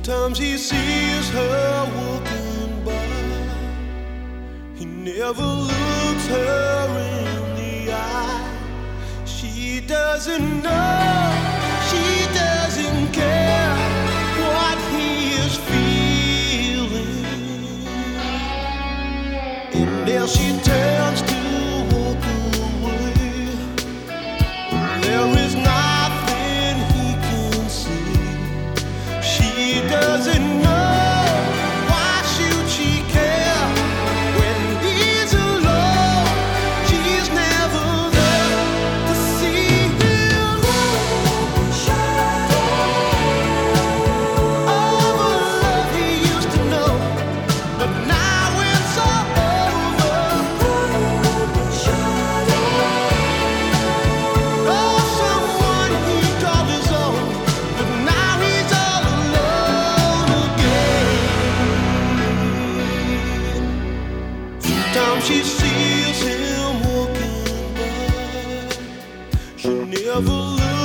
Sometimes he sees her walking by. He never looks her in the eye. She doesn't know, she doesn't care what he is feeling. And as she turns to walk away, there is nothing he can see. She doesn't know, why should she care when he's alone? She's never there to see him. All the love he used to know, but now it's all over. Oh, someone he called his own, but now he's all alone again. Sometimes she sees him walking by. She never looks